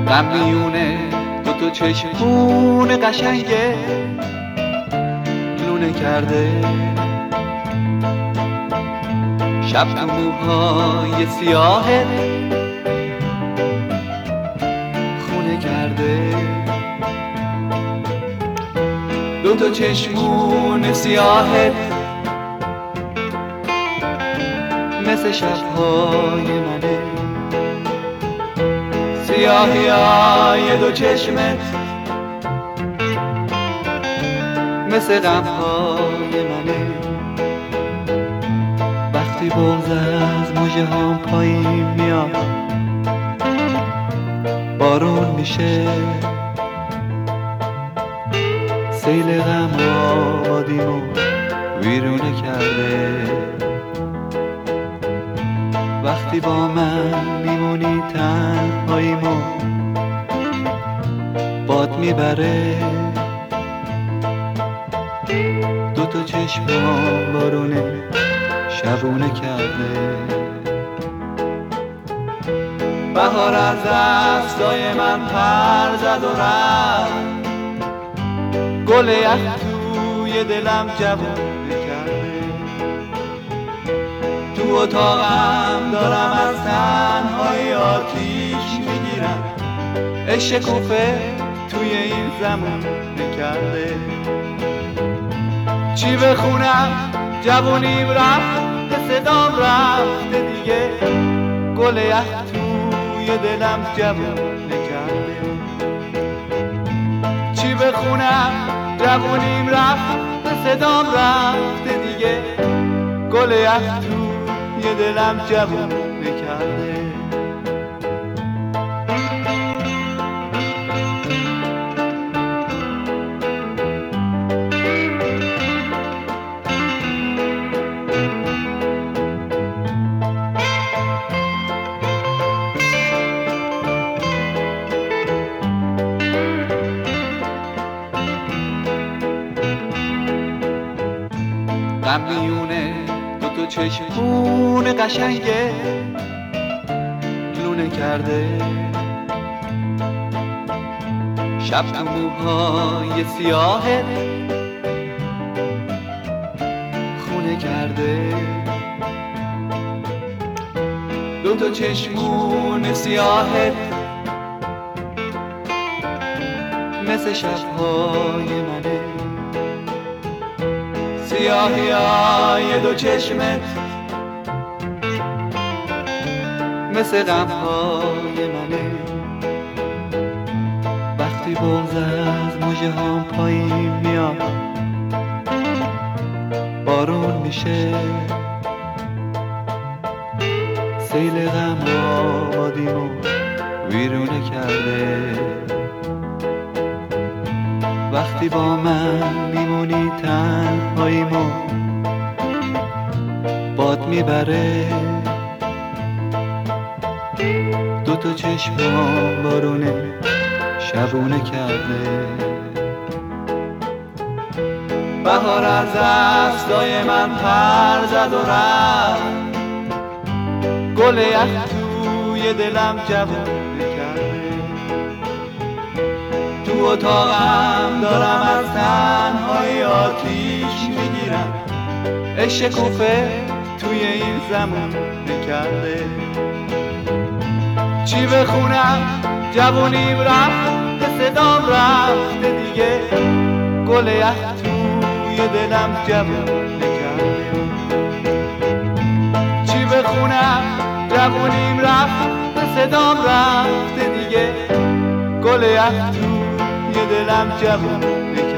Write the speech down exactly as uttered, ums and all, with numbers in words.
غم میونه دو تا چشمون قشنگه لونه کرده، شب تو موهای سیاهت خونه کرده. دو تا چشمون سیاهت مثل شبهای منه، سیاهی های دو چشمت مثل غمهای منه. وقتی بغض از مژه هام پایین میاد بارون میشه، سیل غم آبادیمو ویرونه کرده. وقتی با من میمونی تنهاییمو باد میبره، دو تا چشمام بارونه شبونه کرده. بهار از دستای من پر زد و رفت، گل یخ توی دلم جوونه کرده. تو اتاقم دارم از تنهایی آتیش میگیرم، عشق کوفه توی این زمونه کرده. چی بخونم جوونیم رفت، صدام رفته دیگه، گل یخ توی دلم جوونه کرده. چی بخونم جوونیم رفت، صدام رفته دیگه، گل یخ توی دلم جوونه کرده. غم میونه دو تا چشمون قشنگه لونه کرده، شب تو موهای سیاهت خونه کرده. دو تا چشمون سیاهت مثل شبهای منه، سیاهی های دو چشمت مثل غمهای منه. وقتی بغض از مژه هام پایین میاد بارون میشه، سیل غم آبادیمو ویرونه کرده. وقتی با من میمونی تنهاییمو باد میبره، دو تا چشمام بارونه شبونه کرده. بهار از دستای من پر زد و رفت، گل یخ توی دلم جوونه کرده. تو اتاقم دارم از تنهایی آتیش میگیرم، عشق کوفه توی این زمونه کرده. چی بخونم جوونیم رفت، صدام رفته دیگه، گل یخ توی دلم جوونه کرده. چی بخونم جوونیم رفت، صدام رفته دیگه، گل یخ توی دلم جوونه کرده.